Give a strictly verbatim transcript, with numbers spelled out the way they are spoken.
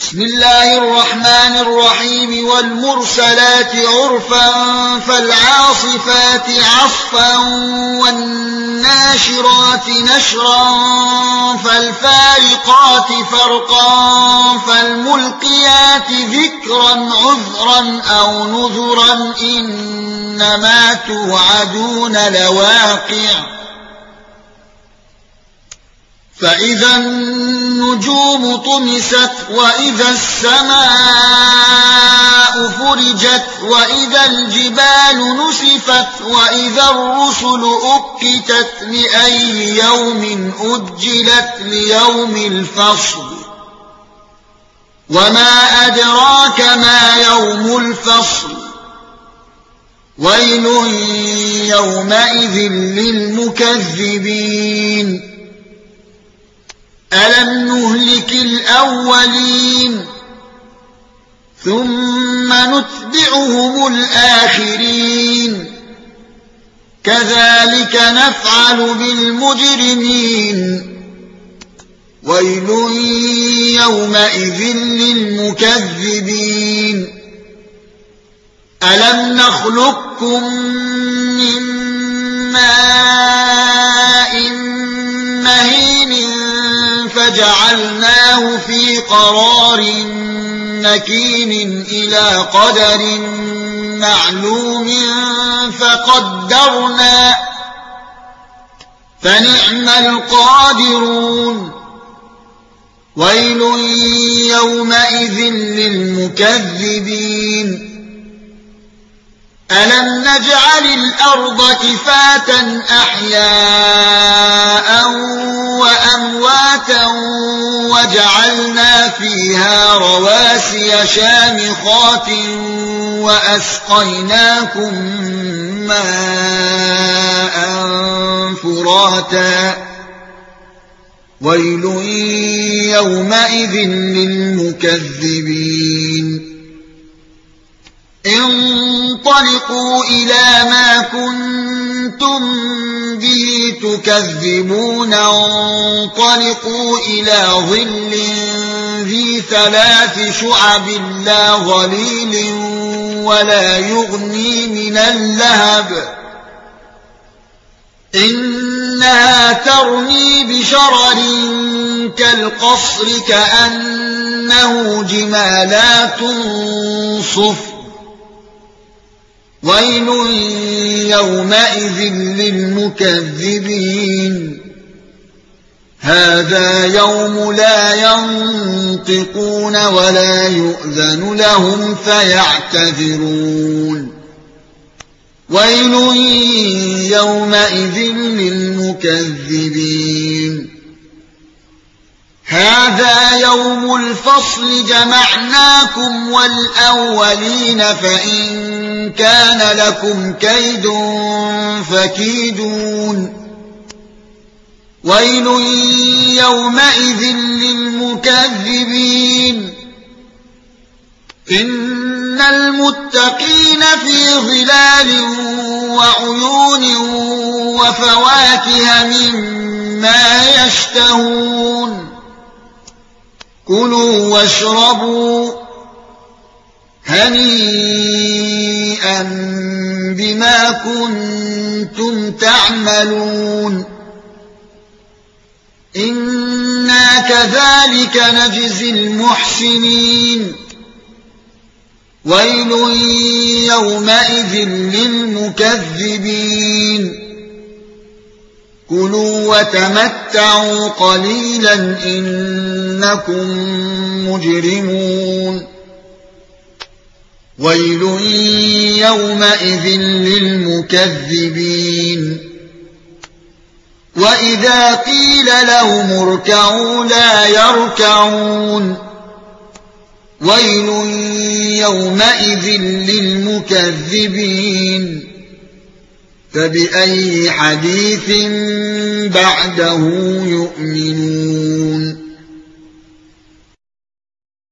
بسم الله الرحمن الرحيم والمرسلات عرفا فالعاصفات عصفا والناشرات نشرا فالفارقات فرقا فالملقيات ذكرا عذرا أو نذرا إنما توعدون لواقع فإذا النجوم طمست وإذا السماء فرجت وإذا الجبال نسفت وإذا الرسل أقتت لأي يوم أجلت ليوم الفصل وما أدراك ما يوم الفصل ويل يومئذ للمكذبين ألم نهلك الأولين ثم نتبعهم الآخرين كذلك نفعل بالمجرمين ويل يومئذ للمكذبين ألم نخلقكم من ماء مهين فجعلناه في قرار مكين إلى قدر معلوم فقدرنا فنعم القادرون ويل يومئذ للمكذبين ألم نجعل الأرض كفاة أحياء وأمواتا وجعلنا فيها رواسي شامخات وأسقيناكم ماء فراتا ويل يومئذ للمكذبين انطلقوا إلى ما كنتم به تكذبون انطلقوا إلى ظل ذي ثلاث شعب لا ظليل ولا يغني من اللهب إنها ترمي بشرر كالقصر كأنه جمالات صفر ويل يومئذ للمكذبين هذا يوم لا ينطقون ولا يؤذن لهم فيعتذرون ويل يومئذ للمكذبين هذا يوم الفصل جمعناكم والأولين فإن كان لكم كيد فكيدون ويل يومئذ للمكذبين إن المتقين في ظلال وعيون وفواكه مما يشتهون كلوا واشربوا هنيئا بما كنتم تعملون إنا كذلك نجزي المحسنين ويل يومئذ للمكذبين كلوا وتمتعوا قليلا إنكم مجرمون ويل يومئذ للمكذبين وإذا قيل لهم اركعوا لا يركعون ويل يومئذ للمكذبين فبأي حديث بعده يؤمنون